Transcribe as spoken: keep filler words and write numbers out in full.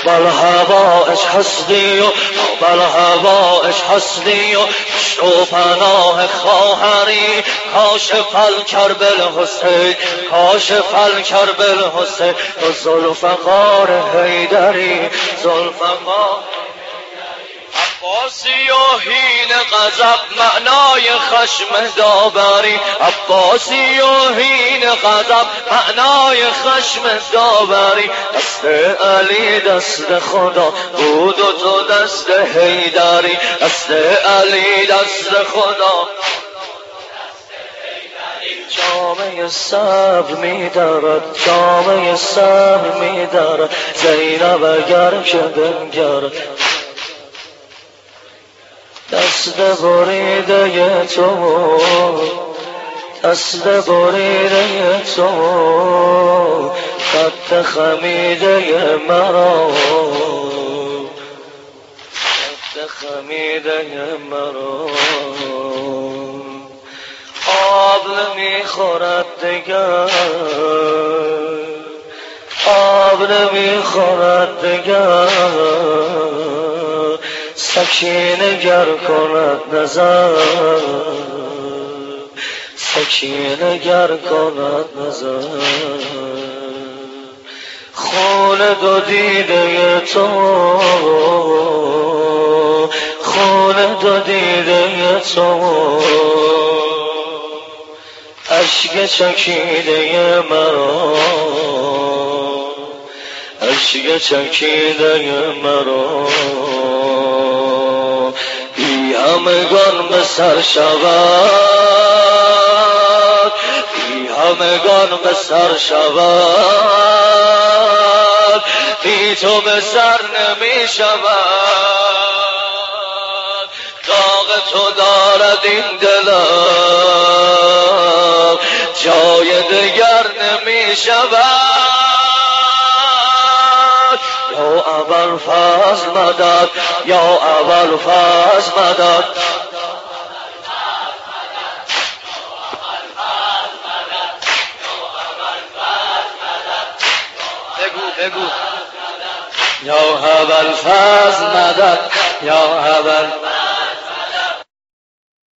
بل هوایش هستی و بل هوایش هستی و پشت و پناه خواهری کاشف الکربل حسین کاشف الکربل حسین و ذوالفقار حیدری ذوالفقار عباسی و هین غضب معنای خشم داوری عباسی و هین غضب معنای خشم داوری دست علی دست خدا بود و تو دست حیدری دست علی دست خدا جامعه صبر می دارد جامعه صبر می دارد زینب اگر که بنگرد دست بریده تو دست بریده تو خط خمیده مرا خط خمیده مرا آب نمیخورد دگر آب نمیخورد دگر سکینه گر کند نظر سکینه گر کند نظر خون دو دیده تو خون دو دیده تو اشک چکیده مرا اشک چکیده مرا بی همگان به سر شود بی همگان به سر شود بی تو به سر نمی شود داغ تو دارد این دلم جای دیگر نمی شود یا اول فضل مدد یا اول فضل مدد بگو بگو یا اول فضل مدد یا اول